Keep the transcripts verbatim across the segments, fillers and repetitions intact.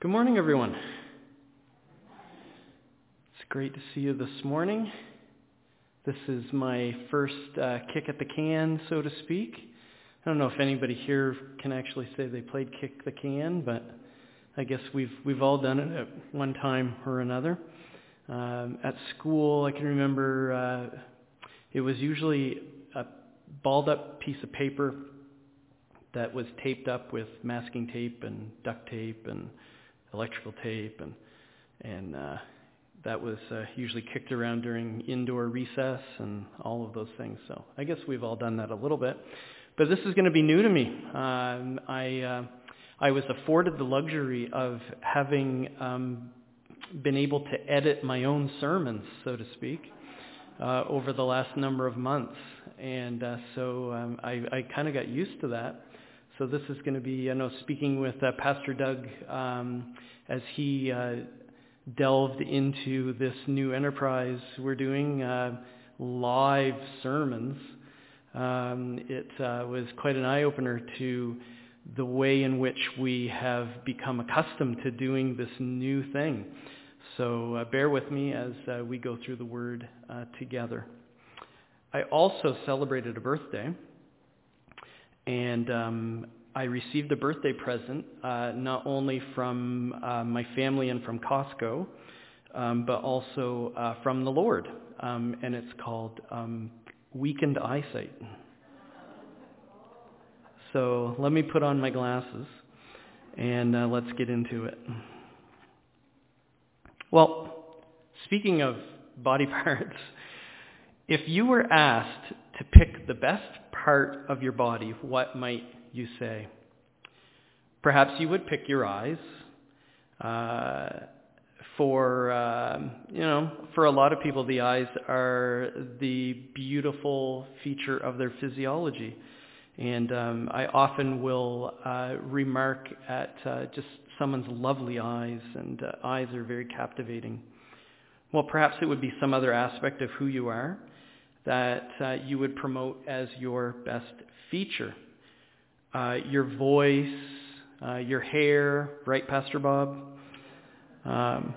Good morning, everyone. It's great to see you this morning. This is my first uh, kick at the can, so to speak. I don't know if anybody here can actually say they played kick the can, but I guess we've we've all done it at one time or another. Um, at school, I can remember uh, it was usually a balled up piece of paper that was taped up with masking tape and duct tape and electrical tape, and and uh, that was uh, usually kicked around during indoor recess and all of those things. So I guess we've all done that a little bit. But this is going to be new to me. Um, I uh, I was afforded the luxury of having um, been able to edit my own sermons, so to speak, uh, over the last number of months, and uh, so um, I, I kind of got used to that. So this is going to be, I know, speaking with uh, Pastor Doug um, as he uh, delved into this new enterprise we're doing, uh, live sermons. Um, it uh, was quite an eye-opener to the way in which we have become accustomed to doing this new thing. So uh, bear with me as uh, we go through the Word uh, together. I also celebrated a birthday. And um, I received a birthday present, uh, not only from uh, my family and from Costco, um, but also uh, from the Lord. Um, and it's called um, Weakened Eyesight. So let me put on my glasses, and uh, let's get into it. Well, speaking of body parts, if you were asked to pick the best part of your body, what might you say? Perhaps you would pick your eyes. Uh, for, um, you know, for a lot of people, the eyes are the beautiful feature of their physiology. And um, I often will uh, remark at uh, just someone's lovely eyes, and uh, eyes are very captivating. Well, perhaps it would be some other aspect of who you are that uh, you would promote as your best feature. Uh, your voice, uh, your hair, right, Pastor Bob? Um,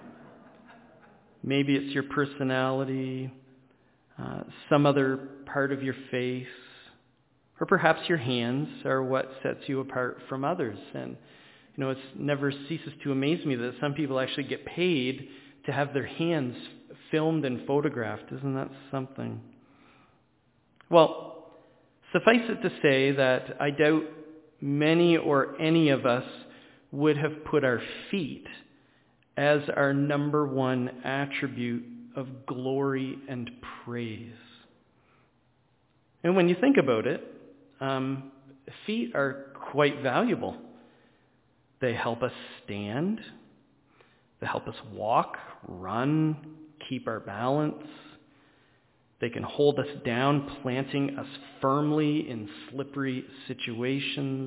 maybe it's your personality, uh, some other part of your face, or perhaps your hands are what sets you apart from others. And, you know, it never ceases to amaze me that some people actually get paid to have their hands filmed and photographed. Isn't that something? Well, suffice it to say that I doubt many or any of us would have put our feet as our number one attribute of glory and praise. And when you think about it, um, feet are quite valuable. They help us stand. They help us walk, run, keep our balance. They can hold us down, planting us firmly in slippery situations,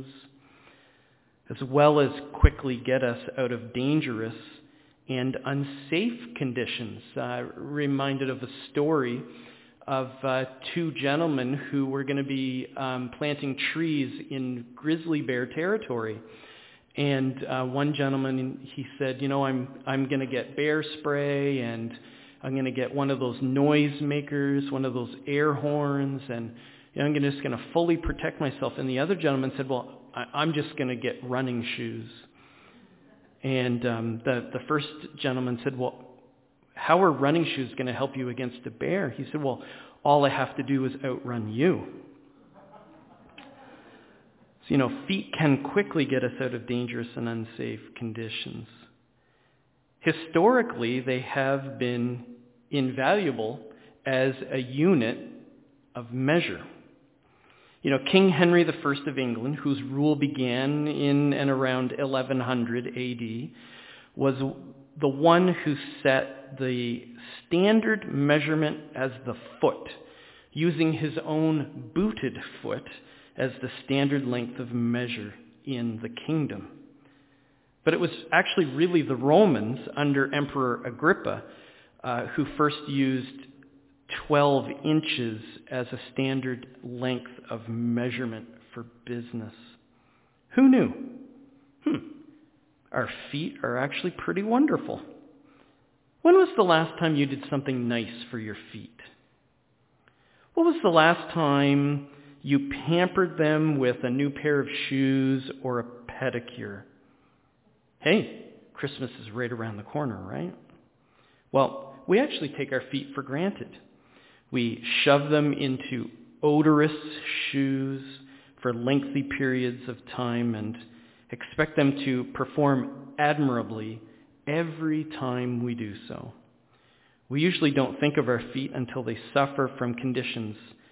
as well as quickly get us out of dangerous and unsafe conditions. Uh, reminded of a story of uh, two gentlemen who were going to be um, planting trees in grizzly bear territory. And uh, one gentleman, he said, you know, I'm I'm going to get bear spray, and I'm going to get one of those noise makers, one of those air horns, and you know, I'm gonna, just going to fully protect myself. And the other gentleman said, well, I, I'm just going to get running shoes. And um, the, the first gentleman said, well, how are running shoes going to help you against a bear? He said, well, all I have to do is outrun you. So, you know, feet can quickly get us out of dangerous and unsafe conditions. Historically, they have been invaluable as a unit of measure. You know, King Henry the First of England, whose rule began in and around eleven hundred A D, was the one who set the standard measurement as the foot, using his own booted foot as the standard length of measure in the kingdom. But it was actually really the Romans under Emperor Agrippa uh, who first used twelve inches as a standard length of measurement for business. Who knew? Hmm. our feet are actually pretty wonderful. When was the last time you did something nice for your feet? What was the last time you pampered them with a new pair of shoes or a pedicure? Hey, Christmas is right around the corner, right? Well, we actually take our feet for granted. We shove them into odorous shoes for lengthy periods of time and expect them to perform admirably every time we do so. We usually don't think of our feet until they suffer from conditions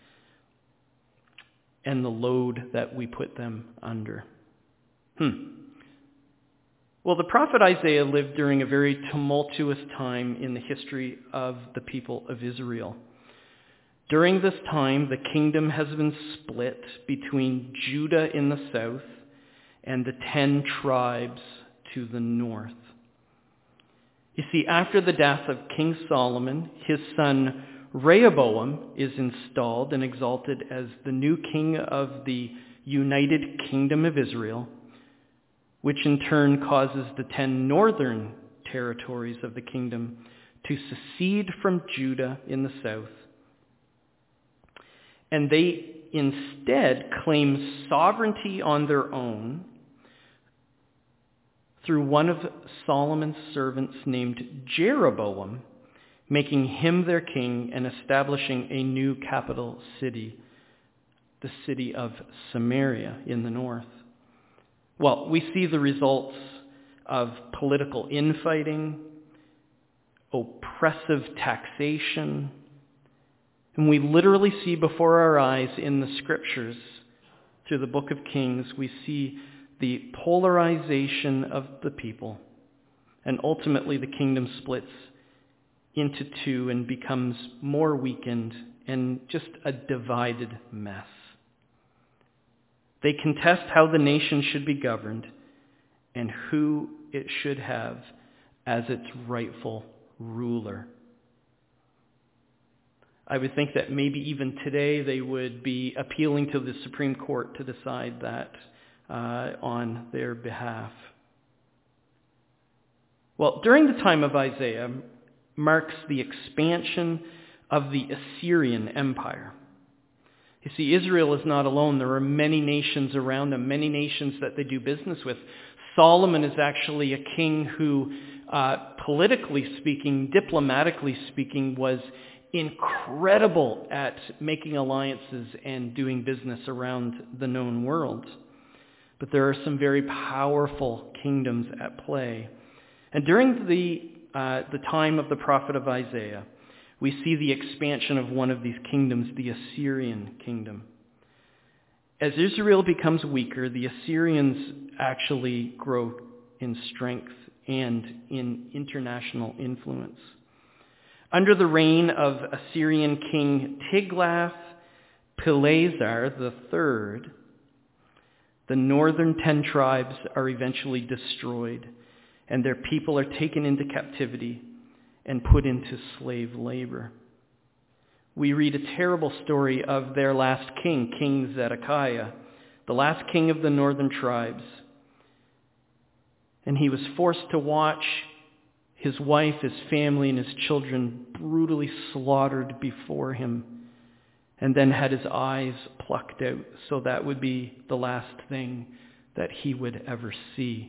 and the load that we put them under. Hmm. Well, the prophet Isaiah lived during a very tumultuous time in the history of the people of Israel. During this time, the kingdom has been split between Judah in the south and the ten tribes to the north. You see, after the death of King Solomon, his son Rehoboam is installed and exalted as the new king of the United Kingdom of Israel, which in turn causes the ten northern territories of the kingdom to secede from Judah in the south. And they instead claim sovereignty on their own through one of Solomon's servants named Jeroboam, making him their king and establishing a new capital city, the city of Samaria in the north. Well, we see the results of political infighting, oppressive taxation, and we literally see before our eyes in the scriptures, through the book of Kings, we see the polarization of the people, and ultimately the kingdom splits into two and becomes more weakened and just a divided mess. They contest how the nation should be governed and who it should have as its rightful ruler. I would think that maybe even today they would be appealing to the Supreme Court to decide that uh, on their behalf. Well, during the time of Isaiah marks the expansion of the Assyrian Empire. You see, Israel is not alone. There are many nations around them, many nations that they do business with. Solomon is actually a king who, uh, politically speaking, diplomatically speaking, was incredible at making alliances and doing business around the known world. But there are some very powerful kingdoms at play. And during the, uh, the time of the prophet of Isaiah, we see the expansion of one of these kingdoms, the Assyrian kingdom. As Israel becomes weaker, the Assyrians actually grow in strength and in international influence. Under the reign of Assyrian king Tiglath-Pileser the third, the northern ten tribes are eventually destroyed, and their people are taken into captivity and put into slave labor. We read a terrible story of their last king, King Zedekiah, the last king of the northern tribes. And he was forced to watch his wife, his family, and his children brutally slaughtered before him, and then had his eyes plucked out, so that would be the last thing that he would ever see.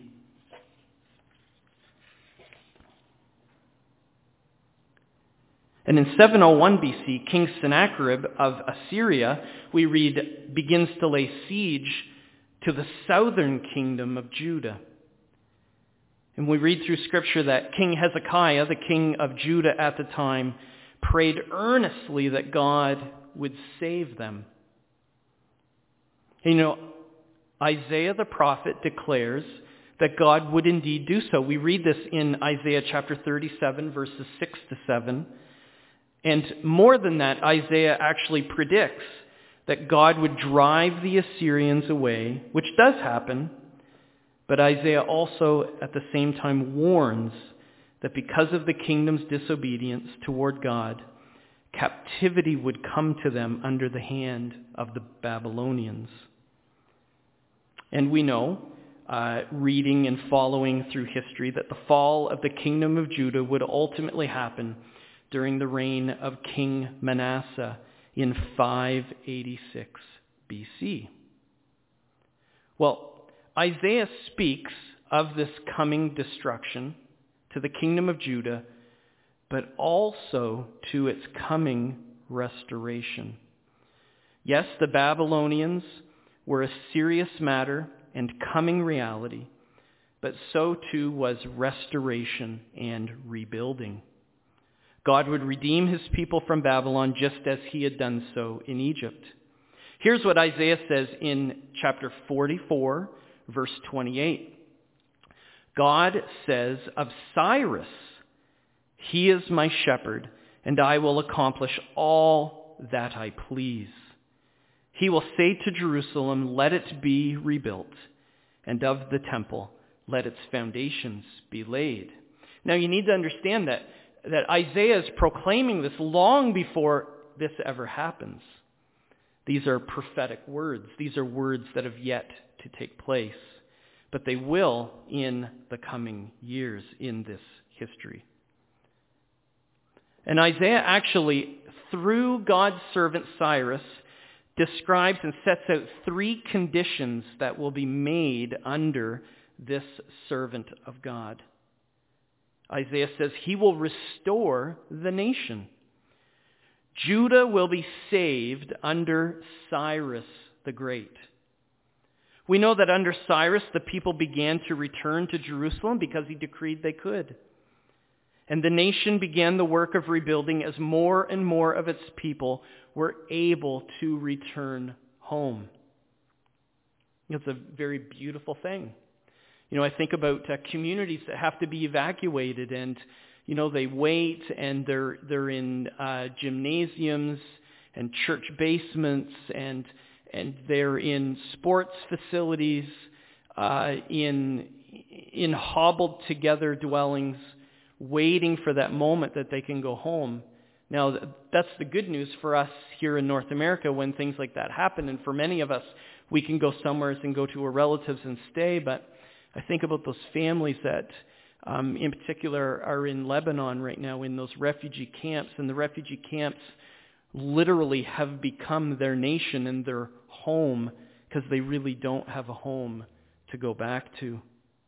And in seven oh one B C, King Sennacherib of Assyria, we read, begins to lay siege to the southern kingdom of Judah. And we read through Scripture that King Hezekiah, the king of Judah at the time, prayed earnestly that God would save them. And you know, Isaiah the prophet declares that God would indeed do so. We read this in Isaiah chapter thirty-seven, verses six to seven. And more than that, Isaiah actually predicts that God would drive the Assyrians away, which does happen. But Isaiah also at the same time warns that because of the kingdom's disobedience toward God, captivity would come to them under the hand of the Babylonians. And we know uh, reading and following through history that the fall of the kingdom of Judah would ultimately happen during the reign of King Manasseh in five eighty-six B C. Well, Isaiah speaks of this coming destruction to the kingdom of Judah, but also to its coming restoration. Yes, the Babylonians were a serious matter and coming reality, but so too was restoration and rebuilding. God would redeem his people from Babylon just as he had done so in Egypt. Here's what Isaiah says in chapter forty-four, verse twenty-eight. God says of Cyrus, "He is my shepherd, and I will accomplish all that I please. He will say to Jerusalem, let it be rebuilt, and of the temple, let its foundations be laid." Now you need to understand that, that Isaiah is proclaiming this long before this ever happens. These are prophetic words. These are words that have yet to take place, but they will in the coming years in this history. And Isaiah actually, through God's servant Cyrus, describes and sets out three conditions that will be made under this servant of God. Isaiah says he will restore the nation. Judah will be saved under Cyrus the Great. We know that under Cyrus, the people began to return to Jerusalem because he decreed they could. And the nation began the work of rebuilding as more and more of its people were able to return home. It's a very beautiful thing. You know, I think about uh, communities that have to be evacuated, and, you know, they wait, and they're they're in uh, gymnasiums and church basements, and and they're in sports facilities, uh, in in hobbled together dwellings, waiting for that moment that they can go home. Now, that's the good news for us here in North America when things like that happen. And for many of us, we can go somewhere and go to our relatives and stay. But I think about those families that, um, in particular, are in Lebanon right now in those refugee camps. And the refugee camps literally have become their nation and their home because they really don't have a home to go back to.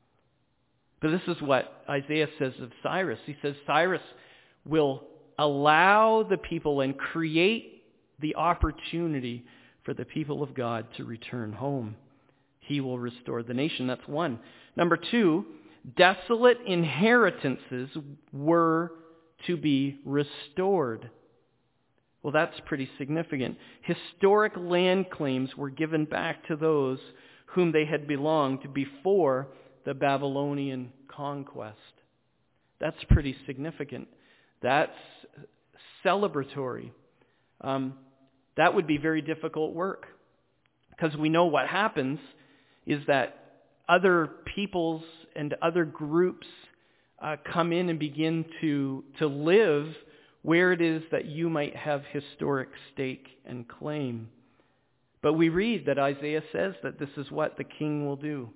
But this is what Isaiah says of Cyrus. He says Cyrus will allow the people and create the opportunity for the people of God to return home. He will restore the nation. That's one. Number two, desolate inheritances were to be restored. Well, that's pretty significant. Historic land claims were given back to those whom they had belonged before the Babylonian conquest. That's pretty significant. That's celebratory. Um, that would be very difficult work, because we know what happens is that other peoples and other groups uh, come in and begin to, to live where it is that you might have historic stake and claim. But we read that Isaiah says that this is what the king will do.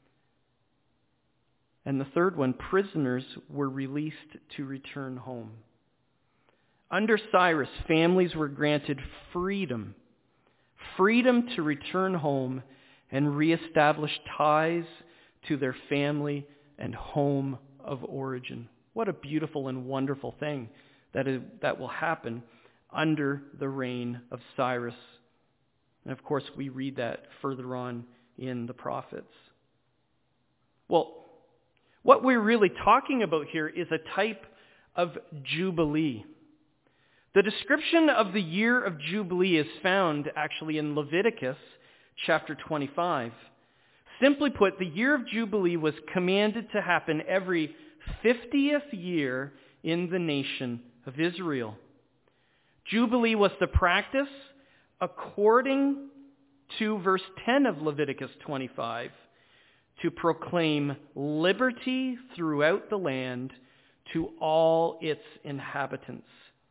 And the third one, prisoners were released to return home. Under Cyrus, families were granted freedom. Freedom to return home and reestablish ties to their family and home of origin. What a beautiful and wonderful thing that is, that will happen under the reign of Cyrus. And of course, we read that further on in the prophets. Well, what we're really talking about here is a type of Jubilee. The description of the year of Jubilee is found actually in Leviticus chapter twenty-five. Simply put, the year of Jubilee was commanded to happen every fiftieth year in the nation of Israel. Jubilee was the practice, according to verse ten of Leviticus twenty-five, to proclaim liberty throughout the land to all its inhabitants.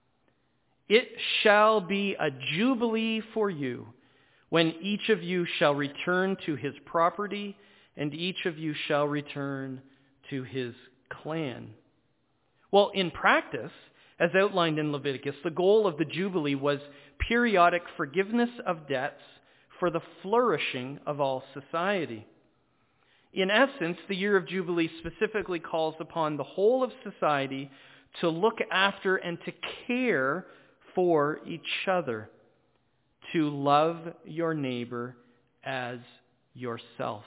It shall be a jubilee for you when each of you shall return to his property and each of you shall return to his clan. Well, in practice, as outlined in Leviticus, the goal of the Jubilee was periodic forgiveness of debts for the flourishing of all society. In essence, the year of Jubilee specifically calls upon the whole of society to look after and to care for each other, to love your neighbor as yourself.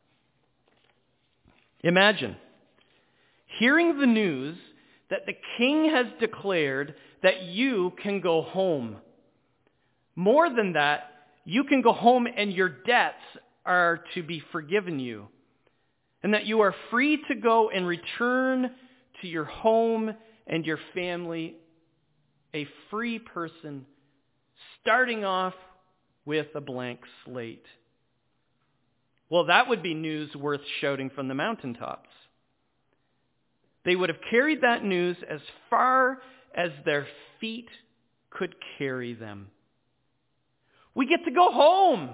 Imagine hearing the news that the king has declared that you can go home. More than that, you can go home and your debts are to be forgiven you, and that you are free to go and return to your home and your family, a free person, starting off with a blank slate. Well, that would be news worth shouting from the mountaintops. They would have carried that news as far as their feet could carry them. We get to go home.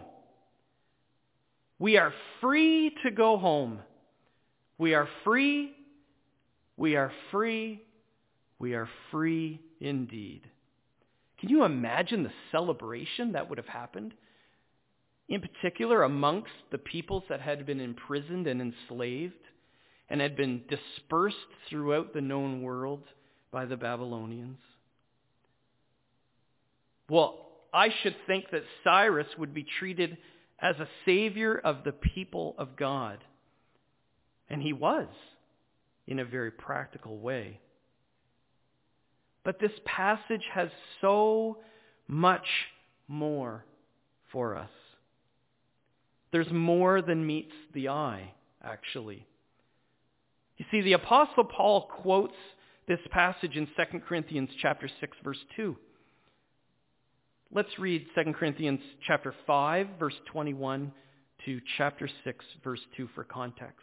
We are free to go home. We are free. We are free. We are free indeed. Can you imagine the celebration that would have happened? In particular, amongst the peoples that had been imprisoned and enslaved and had been dispersed throughout the known world by the Babylonians. Well, I should think that Cyrus would be treated as a savior of the people of God. And he was, in a very practical way. But this passage has so much more for us. There's more than meets the eye, actually. You see, the Apostle Paul quotes this passage in Second Corinthians chapter six, verse two. Let's read Second Corinthians chapter five, verse twenty-one to chapter six, verse two for context.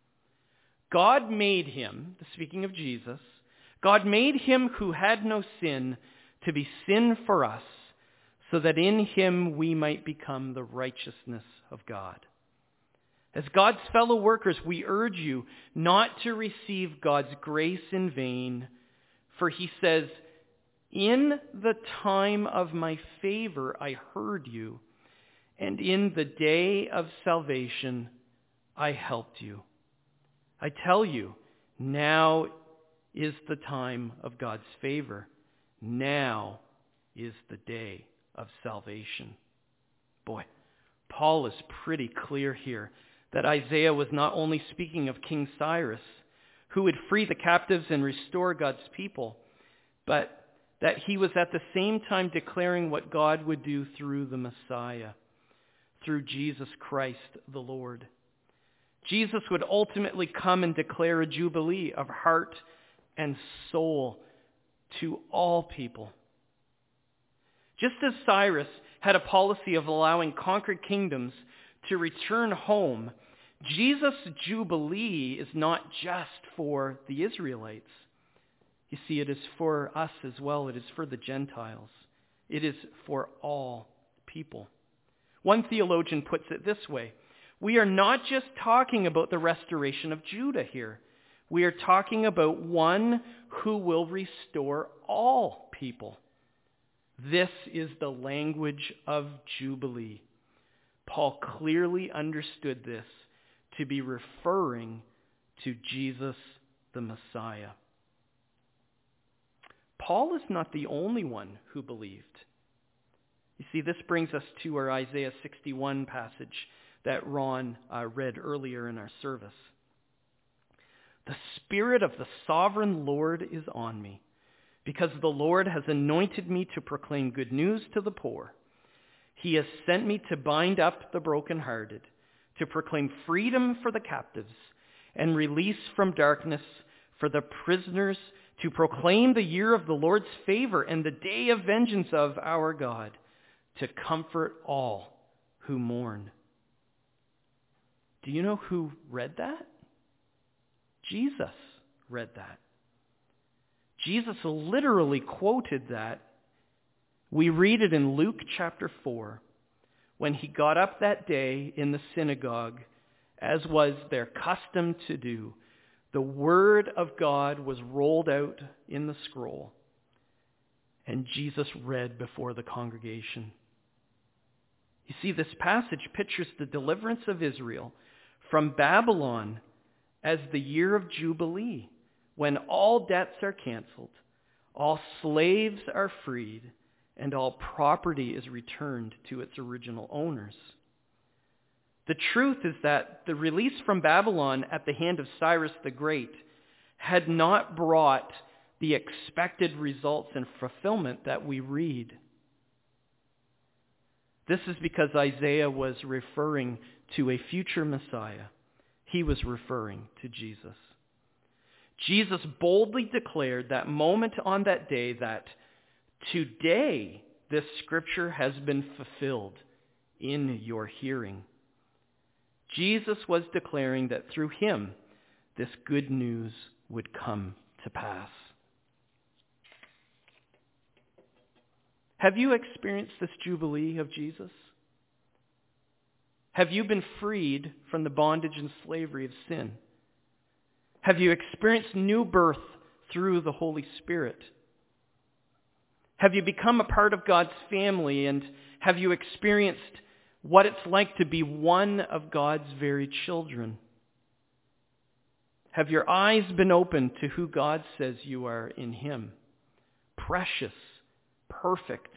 God made him, speaking of Jesus, God made him who had no sin to be sin for us, so that in him we might become the righteousness of God. As God's fellow workers, we urge you not to receive God's grace in vain, for he says, "In the time of my favor I heard you, and in the day of salvation I helped you." I tell you, now is the time of God's favor. Now is the day of salvation. Boy, Paul is pretty clear here that Isaiah was not only speaking of King Cyrus, who would free the captives and restore God's people, but that he was at the same time declaring what God would do through the Messiah, through Jesus Christ the Lord. Jesus would ultimately come and declare a jubilee of heart and soul to all people. Just as Cyrus had a policy of allowing conquered kingdoms to return home, Jesus' jubilee is not just for the Israelites. You see, it is for us as well. It is for the Gentiles. It is for all people. One theologian puts it this way: we are not just talking about the restoration of Judah here. We are talking about one who will restore all people. This is the language of Jubilee. Paul clearly understood this to be referring to Jesus the Messiah. Paul is not the only one who believed. You see, this brings us to our Isaiah sixty-one passage that Ron uh, read earlier in our service. The Spirit of the Sovereign Lord is on me, because the Lord has anointed me to proclaim good news to the poor. He has sent me to bind up the brokenhearted, to proclaim freedom for the captives, and release from darkness for the prisoners, to proclaim the year of the Lord's favor and the day of vengeance of our God, to comfort all who mourn. Do you know who read that? Jesus read that. Jesus literally quoted that. We read it in Luke chapter four, when he got up that day in the synagogue as was their custom to do, the word of God was rolled out in the scroll, and Jesus read before the congregation. You see, this passage pictures the deliverance of Israel from Babylon as the year of Jubilee, when all debts are canceled, all slaves are freed, and all property is returned to its original owners. The truth is that the release from Babylon at the hand of Cyrus the Great had not brought the expected results and fulfillment that we read. This is because Isaiah was referring to a future Messiah. He was referring to Jesus. Jesus boldly declared that moment on that day that today this scripture has been fulfilled in your hearing. Jesus was declaring that through him, this good news would come to pass. Have you experienced this Jubilee of Jesus? Have you been freed from the bondage and slavery of sin? Have you experienced new birth through the Holy Spirit? Have you become a part of God's family, and have you experienced what it's like to be one of God's very children? Have your eyes been opened to who God says you are in him? Precious, perfect,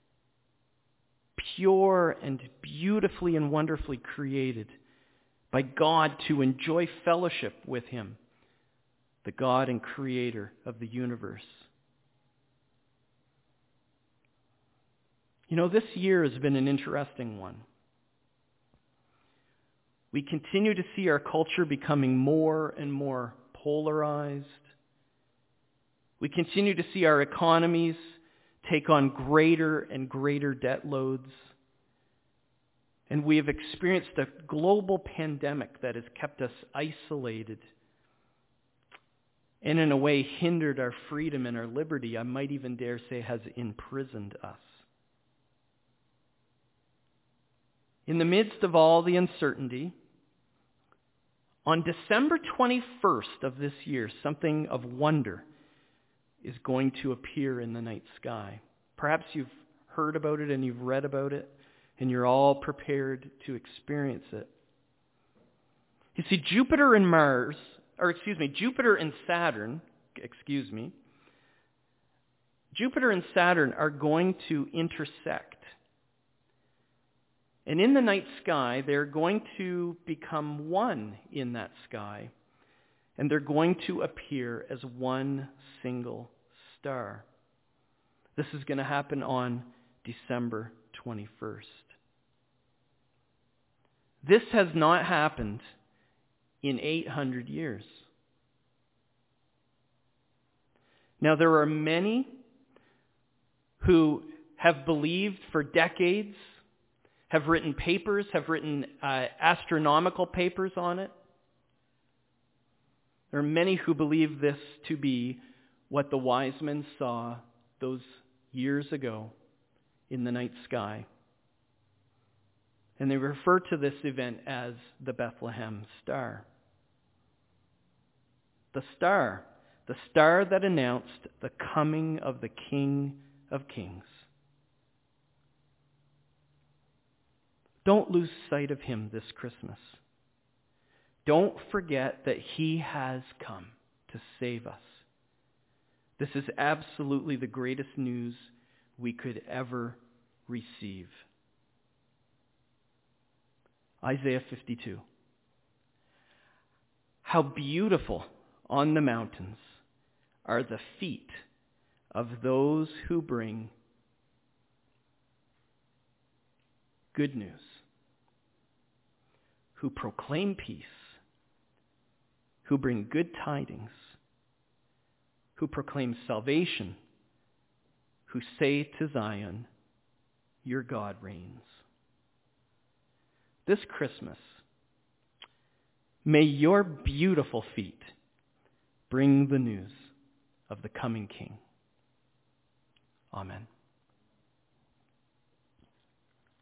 pure, and beautifully and wonderfully created by God to enjoy fellowship with him, the God and creator of the universe. You know, this year has been an interesting one. We continue to see our culture becoming more and more polarized. We continue to see our economies take on greater and greater debt loads. And we have experienced a global pandemic that has kept us isolated and in a way hindered our freedom and our liberty. I might even dare say has imprisoned us. In the midst of all the uncertainty, on December twenty-first of this year, something of wonder is going to appear in the night sky. Perhaps you've heard about it and you've read about it, and you're all prepared to experience it. You see, Jupiter and Mars, or excuse me, Jupiter and Saturn, excuse me, Jupiter and Saturn are going to intersect. And in the night sky, they're going to become one in that sky. And they're going to appear as one single star. This is going to happen on December twenty-first. This has not happened in eight hundred years. Now, there are many who have believed for decades, have written papers, have written uh, astronomical papers on it. There are many who believe this to be what the wise men saw those years ago in the night sky. And they refer to this event as the Bethlehem Star. The star, the star that announced the coming of the King of Kings. Don't lose sight of him this Christmas. Don't forget that he has come to save us. This is absolutely the greatest news we could ever receive. Isaiah fifty-two. How beautiful on the mountains are the feet of those who bring good news, who proclaim peace, who bring good tidings, who proclaim salvation, who say to Zion, your God reigns. This Christmas, may your beautiful feet bring the news of the coming King. Amen.